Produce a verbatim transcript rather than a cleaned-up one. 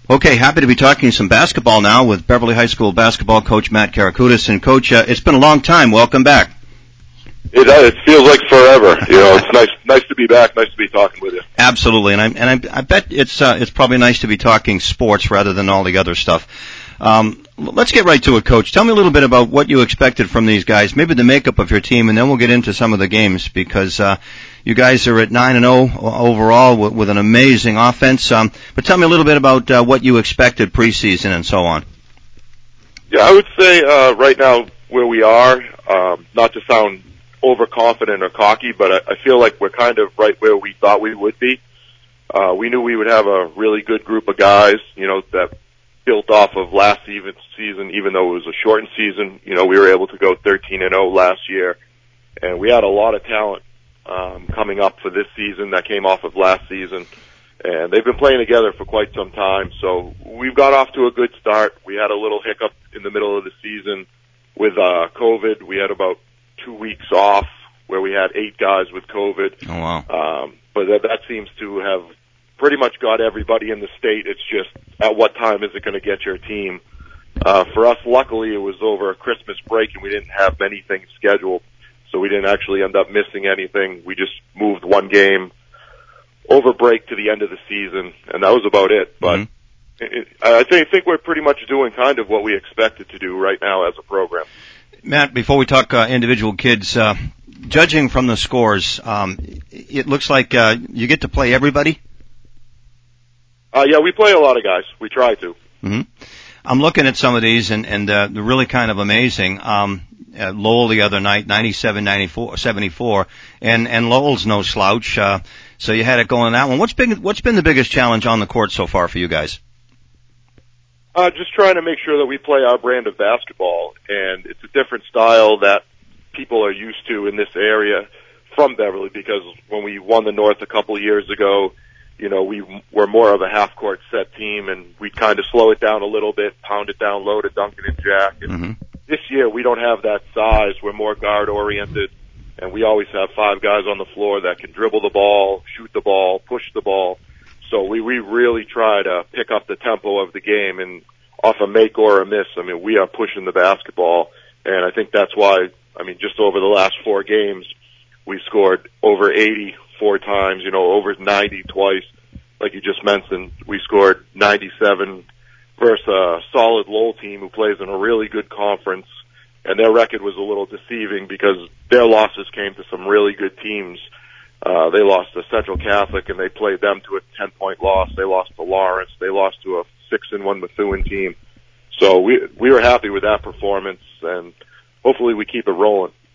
Okay, happy to be talking some basketball now with Beverly High School basketball coach Matt Karakoutis. And Coach, uh, it's been a long time. Welcome back. It, it feels like forever. You know, it's nice, nice to be back. Nice to be talking with you. Absolutely, and I and I, I bet it's uh, it's probably nice to be talking sports rather than all the other stuff. Um, let's get right to it, Coach. Tell me a little bit about what you expected from these guys, maybe the makeup of your team, and then we'll get into some of the games because uh, you guys are at nine and zero overall with, with an amazing offense. Um, but tell me a little bit about uh, what you expected preseason and so on. Yeah, I would say uh, right now where we are, um, not to sound overconfident or cocky, but I, I feel like we're kind of right where we thought we would be. Uh, we knew we would have a really good group of guys, you know, that built off of last season, even though it was a shortened season. You know, we were able to go thirteen and oh last year, and we had a lot of talent um, coming up for this season that came off of last season, and they've been playing together for quite some time. So we've got off to a good start. We had a little hiccup in the middle of the season with uh, COVID. We had about two weeks off where we had eight guys with COVID. Oh, wow. Um, but that, that seems to have pretty much got everybody in the state. It's just at what time is it going to get your team? Uh, for us, luckily, it was over a Christmas break and we didn't have many things scheduled, so we didn't actually end up missing anything. We just moved one game over break to the end of the season, and that was about it. But mm-hmm. it, I think, think we're pretty much doing kind of what we expected to do right now as a program. Matt, before we talk uh, individual kids, uh, judging from the scores, um, it looks like uh, you get to play everybody. Uh, yeah, we play a lot of guys. We try to. Mm-hmm. I'm looking at some of these, and, and uh, they're really kind of amazing. Um, uh, Lowell the other night, ninety-seven ninety-four, seventy-four, and, and Lowell's no slouch, uh, so you had it going on that one. What's been, what's been the biggest challenge on the court so far for you guys? Uh, just trying to make sure that we play our brand of basketball, and it's a different style that people are used to in this area from Beverly, because when we won the North a couple of years ago, you know, we were more of a half-court set team, and we'd kind of slow it down a little bit, pound it down low to Duncan and Jack. And mm-hmm. this year, we don't have that size. We're more guard-oriented, and we always have five guys on the floor that can dribble the ball, shoot the ball, push the ball. So we, we really try to pick up the tempo of the game, and off a make or a miss, I mean, we are pushing the basketball, and I think that's why, I mean, just over the last four games, we scored over eighty four times, you know, over ninety twice. Like you just mentioned, we scored ninety-seven versus a solid Lowell team who plays in a really good conference, and their record was a little deceiving because their losses came to some really good teams. Uh, they lost to Central Catholic, and they played them to a ten-point loss. They lost to Lawrence. They lost to a six and one Methuen team. So we we were happy with that performance, and hopefully we keep it rolling.